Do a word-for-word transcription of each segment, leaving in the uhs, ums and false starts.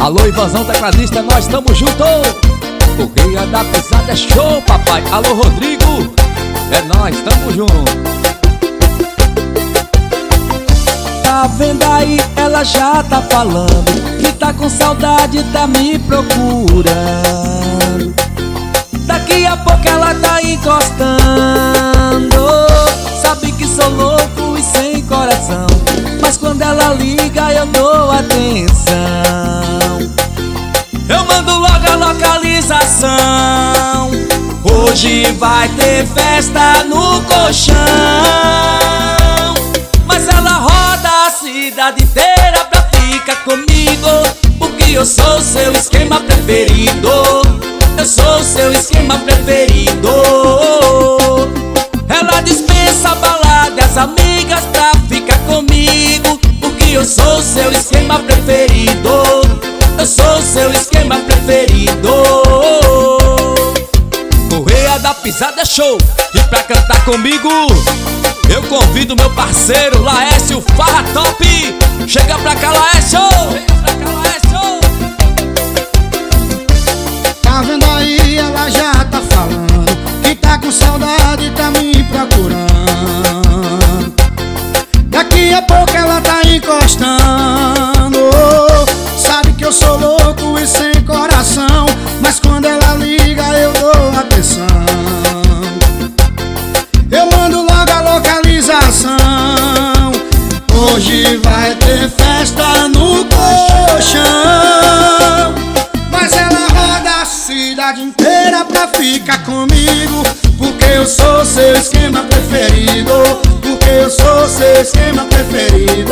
Alô, Ivanzão, tecladista, nós tamo junto. Correia da Pesada é show, papai. Alô, Rodrigo, é nós, tamo junto. Tá vendo aí, ela já tá falando que tá com saudade, tá me procurando. Daqui a pouco ela tá encostando. Sabe que sou louco e sem coração, mas quando ela liga eu dou atenção. Eu mando logo a localização. Hoje vai ter festa no colchão, mas ela roda a cidade inteira pra ficar comigo, porque eu sou seu esquema preferido. Eu sou seu esquema preferido. Ela dispensa a balada e as amigas pra ficar comigo, porque eu sou seu esquema preferido. Eu sou seu esquema preferido. Correia da Pesada é show. E pra cantar comigo eu convido meu parceiro Laércio Farra Top. Chega pra cá, Laércio. Chega pra cá, Laércio. Tá vendo aí, ela já tá falando que tá com saudade, tá me procurando. Daqui a pouco ela tá encostando. Sabe que eu sou louco e sem coração, mas quando ela liga eu dou atenção. Eu mando logo a localização. Hoje vai ter festa no colchão, mas ela roda a cidade inteira pra ficar comigo, porque eu sou seu esquema preferido. Porque eu sou seu esquema preferido.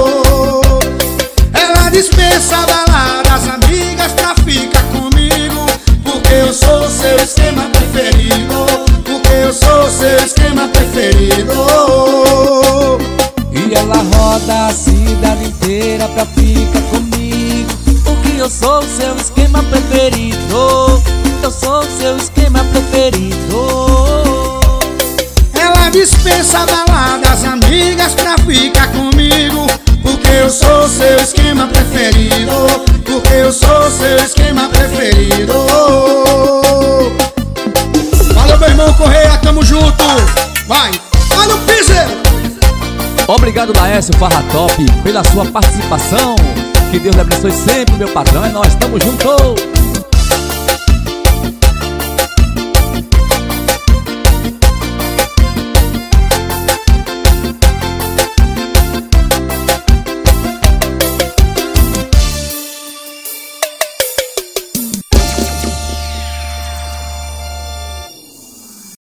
Ela dispensa a balada, as amigas pra ficar comigo, porque eu sou seu esquema preferido. Porque eu sou seu esquema preferido. E ela roda a cidade inteira pra ficar comigo, porque eu sou seu esquema preferido. Eu sou seu esquema preferido. Ela dispensa a balada, as amigas pra ficar comigo, porque eu sou seu esquema preferido. Porque eu sou seu esquema preferido. Valeu, meu irmão Correia, tamo junto. Vai, vai no piseiro. Obrigado, Laércio Farra Top, pela sua participação. Que Deus lhe abençoe sempre, meu patrão. É nós, tamo junto.